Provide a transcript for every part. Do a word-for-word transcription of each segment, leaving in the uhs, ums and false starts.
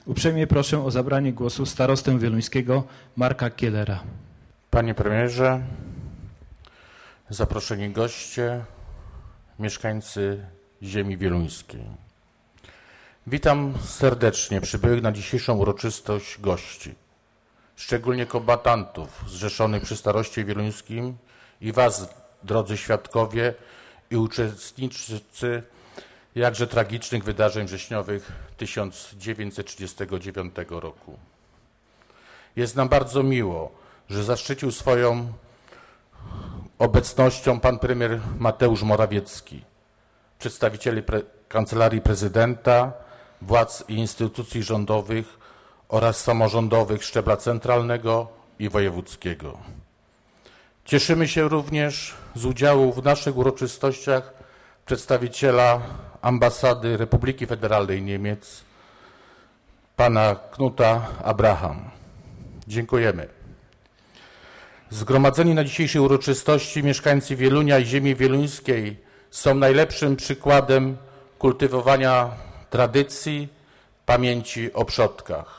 Uprzejmie proszę o zabranie głosu starostę wieluńskiego Marka Kielera. Panie premierze, zaproszeni goście, mieszkańcy ziemi wieluńskiej. Witam serdecznie przybyłych na dzisiejszą uroczystość gości, szczególnie kombatantów zrzeszonych przy staroście wieluńskim i was, drodzy świadkowie i uczestnicy jakże tragicznych wydarzeń wrześniowych tysiąc dziewięćset trzydziestego dziewiątego roku. Jest nam bardzo miło, że zaszczycił swoją obecnością pan premier Mateusz Morawiecki, przedstawicieli pre Kancelarii Prezydenta, władz i instytucji rządowych oraz samorządowych szczebla centralnego i wojewódzkiego. Cieszymy się również z udziału w naszych uroczystościach przedstawiciela Ambasady Republiki Federalnej Niemiec, pana Knuta Abraham. Dziękujemy. Zgromadzeni na dzisiejszej uroczystości mieszkańcy Wielunia i ziemi wieluńskiej są najlepszym przykładem kultywowania tradycji, pamięci o przodkach.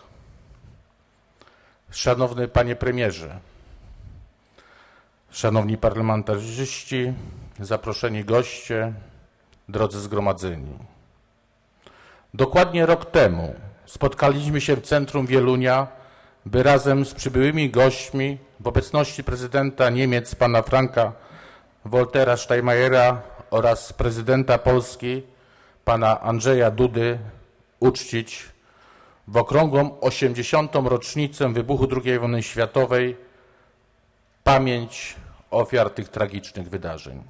Szanowny panie premierze, szanowni parlamentarzyści, zaproszeni goście, drodzy zgromadzeni. Dokładnie rok temu spotkaliśmy się w centrum Wielunia, by razem z przybyłymi gośćmi w obecności prezydenta Niemiec pana Franka Waltera Steinmeiera oraz prezydenta Polski pana Andrzeja Dudy uczcić w okrągłą osiemdziesiątą rocznicę wybuchu drugiej wojny światowej pamięć ofiar tych tragicznych wydarzeń.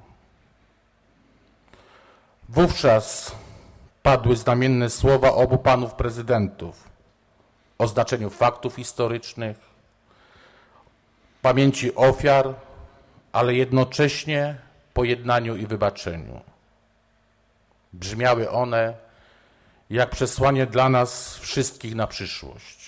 Wówczas padły znamienne słowa obu panów prezydentów o znaczeniu faktów historycznych, pamięci ofiar, ale jednocześnie pojednaniu i wybaczeniu. Brzmiały one jak przesłanie dla nas wszystkich na przyszłość.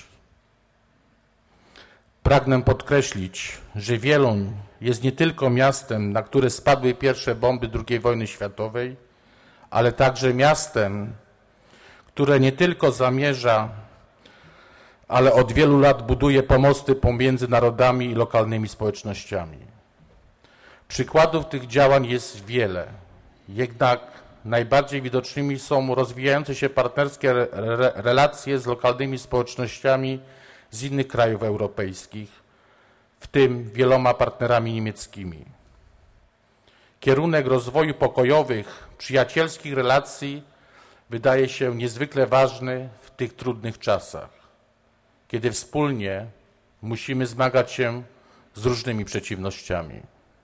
Pragnę podkreślić, że Wieluń jest nie tylko miastem, na które spadły pierwsze bomby drugiej wojny światowej, ale także miastem, które nie tylko zamierza, ale od wielu lat buduje pomosty pomiędzy narodami i lokalnymi społecznościami. Przykładów tych działań jest wiele, jednak najbardziej widocznymi są rozwijające się partnerskie re relacje z lokalnymi społecznościami z innych krajów europejskich, w tym wieloma partnerami niemieckimi. Kierunek rozwoju pokojowych, przyjacielskich relacji wydaje się niezwykle ważny w tych trudnych czasach, kiedy wspólnie musimy zmagać się z różnymi przeciwnościami.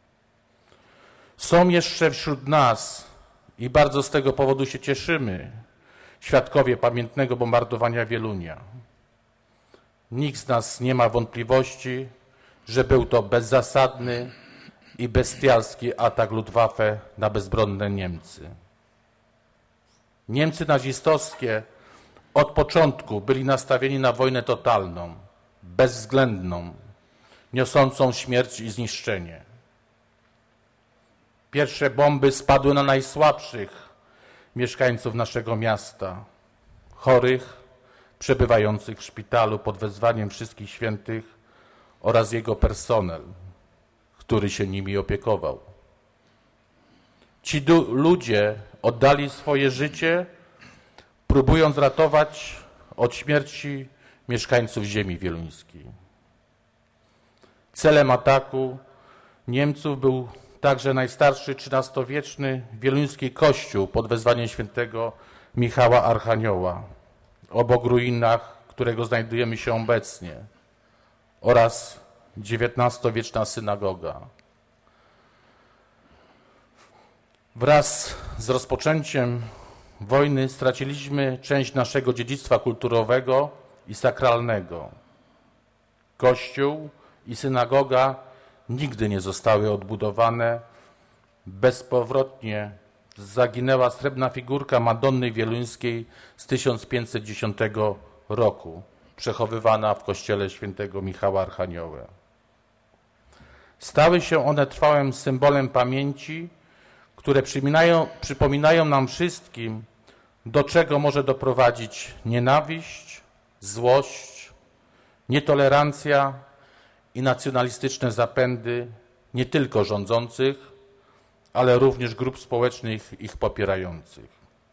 Są jeszcze wśród nas, i bardzo z tego powodu się cieszymy, świadkowie pamiętnego bombardowania Wielunia. Nikt z nas nie ma wątpliwości, że był to bezzasadny i bestialski atak Luftwaffe na bezbronne Niemcy. Niemcy nazistowskie od początku byli nastawieni na wojnę totalną, bezwzględną, niosącą śmierć i zniszczenie. Pierwsze bomby spadły na najsłabszych mieszkańców naszego miasta, chorych, przebywających w szpitalu pod wezwaniem Wszystkich Świętych oraz jego personel, który się nimi opiekował. Ci ludzie oddali swoje życie, próbując ratować od śmierci mieszkańców ziemi wieluńskiej. Celem ataku Niemców był także najstarszy trzynastowieczny wieluński kościół pod wezwaniem świętego Michała Archanioła, obok ruinach którego znajdujemy się obecnie, oraz dziewiętnastowieczna synagoga. Wraz z rozpoczęciem wojny straciliśmy część naszego dziedzictwa kulturowego i sakralnego. Kościół i synagoga nigdy nie zostały odbudowane. Bezpowrotnie zaginęła srebrna figurka Madonny Wieluńskiej z tysiąc pięćset dziesiątego roku, przechowywana w kościele świętego Michała Archanioła. Stały się one trwałym symbolem pamięci, które przypominają, przypominają nam wszystkim, do czego może doprowadzić nienawiść, złość, nietolerancja i nacjonalistyczne zapędy nie tylko rządzących, ale również grup społecznych ich popierających.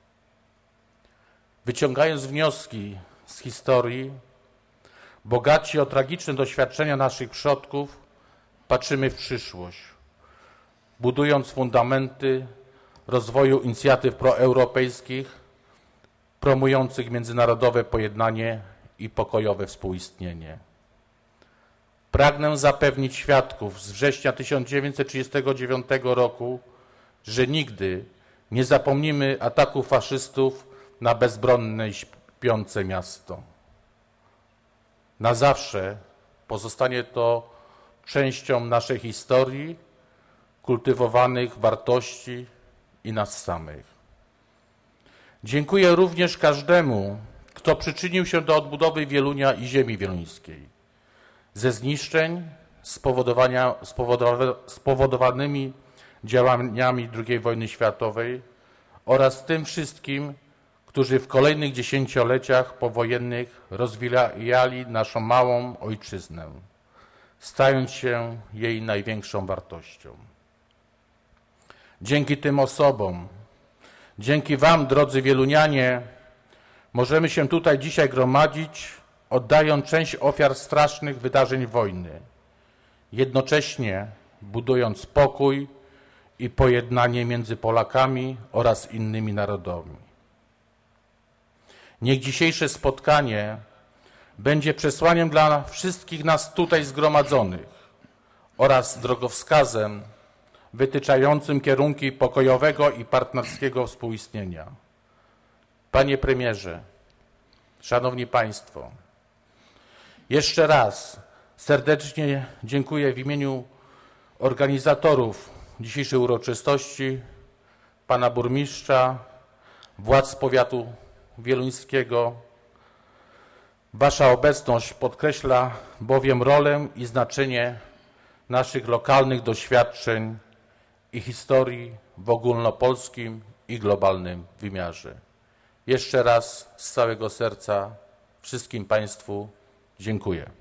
Wyciągając wnioski z historii, bogaci o tragiczne doświadczenia naszych przodków, patrzymy w przyszłość, budując fundamenty rozwoju inicjatyw proeuropejskich, promujących międzynarodowe pojednanie i pokojowe współistnienie. Pragnę zapewnić świadków z września tysiąc dziewięćset trzydziestego dziewiątego roku, że nigdy nie zapomnimy ataków faszystów na bezbronne i śpiące miasto. Na zawsze pozostanie to częścią naszej historii, kultywowanych wartości i nas samych. Dziękuję również każdemu, kto przyczynił się do odbudowy Wielunia i ziemi wieluńskiej. Ze zniszczeń spowodowania, spowodowa, spowodowanymi działaniami drugiej wojny światowej oraz tym wszystkim, którzy w kolejnych dziesięcioleciach powojennych rozwijali naszą małą ojczyznę, stając się jej największą wartością. Dzięki tym osobom, dzięki wam, drodzy wielunianie, możemy się tutaj dzisiaj gromadzić, oddając część ofiar strasznych wydarzeń wojny, jednocześnie budując pokój i pojednanie między Polakami oraz innymi narodami. Niech dzisiejsze spotkanie będzie przesłaniem dla wszystkich nas tutaj zgromadzonych oraz drogowskazem wytyczającym kierunki pokojowego i partnerskiego współistnienia. Panie premierze, szanowni państwo, jeszcze raz serdecznie dziękuję w imieniu organizatorów dzisiejszej uroczystości, pana burmistrza, władz powiatu wieluńskiego. Wasza obecność podkreśla bowiem rolę i znaczenie naszych lokalnych doświadczeń i historii w ogólnopolskim i globalnym wymiarze. Jeszcze raz z całego serca wszystkim państwu dziękuję.